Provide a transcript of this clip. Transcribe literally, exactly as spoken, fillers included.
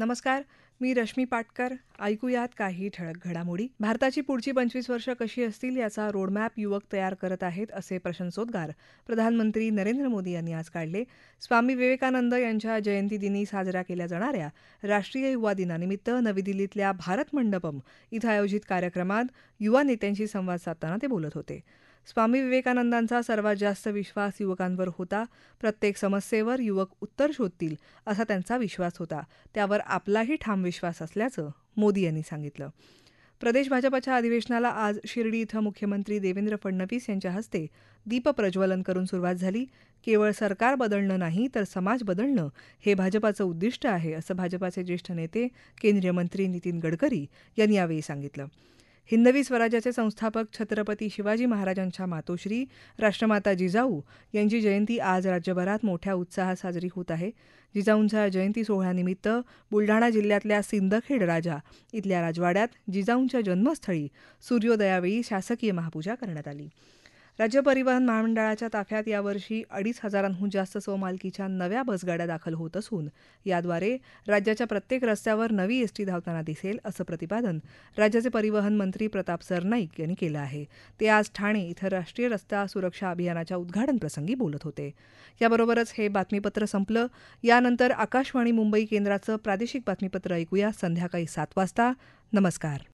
नमस्कार, मी रश्मी पाटकर. ऐकूयात काही ठळक घडामोडी. भारताची पुढची पंचवीस वर्ष कशी असतील याचा रोडमॅप युवक तयार करत आहेत, असे प्रशंसोद्गार प्रधानमंत्री नरेंद्र मोदी यांनी आज काढले. स्वामी विवेकानंद यांच्या जयंतीदिनी साजऱ्या केल्या जाणाऱ्या राष्ट्रीय युवा दिनानिमित्त नवी दिल्लीतल्या भारत मंडपम इथं आयोजित कार्यक्रमात युवा नेत्यांशी संवाद साधताना ते बोलत होते. स्वामी विवेकानंदांचा सर्वात जास्त विश्वास युवकांवर होता. प्रत्येक समस्येवर युवक उत्तर शोधतील असा त्यांचा विश्वास होता. त्यावर आपलाही ठाम विश्वास असल्याचं मोदी यांनी सांगितलं. प्रदेश भाजपच्या अधिवेशनाला आज शिर्डी इथं मुख्यमंत्री देवेंद्र फडणवीस यांच्या हस्ते दीपप्रज्वलन करून सुरुवात झाली. केवळ सरकार बदलणं नाही तर समाज बदलणं हे भाजपाचं उद्दिष्ट आहे, असं भाजपाचे ज्येष्ठ नेते केंद्रीय मंत्री नितीन गडकरी यांनी यावेळी सांगितलं. हिंदवी स्वराज्याचे संस्थापक छत्रपती शिवाजी महाराजांच्या मातोश्री राष्ट्रमाता जिजाऊ यांची जयंती आज राज्यभरात मोठ्या उत्साहात साजरी होत आहे. जिजाऊंच्या जयंती सोहळ्यानिमित्त बुलढाणा जिल्ह्यातल्या सिंदखेड राजा इथल्या राजवाड्यात जिजाऊंच्या जन्मस्थळी सूर्योदयावेळी शासकीय महापूजा करण्यात आली. राज्य परिवहन महामंडळाच्या ताफ्यात यावर्षी अडीच हजारांहून जास्त स्वमालकीच्या नव्या बसगाड्या दाखल होत असून याद्वारे राज्याच्या प्रत्येक रस्त्यावर नवी एसटी धावताना दिसेल, असं प्रतिपादन राज्याचे परिवहन मंत्री प्रताप सरनाईक यांनी केलं आहे. ते आज ठाणे इथं राष्ट्रीय रस्ता सुरक्षा अभियानाच्या उद्घाटन प्रसंगी बोलत होते. याबरोबरच हे बातमीपत्र संपलं. यानंतर आकाशवाणी मुंबई केंद्राचं प्रादेशिक बातमीपत्र ऐकूया संध्याकाळी सात वाजता. नमस्कार.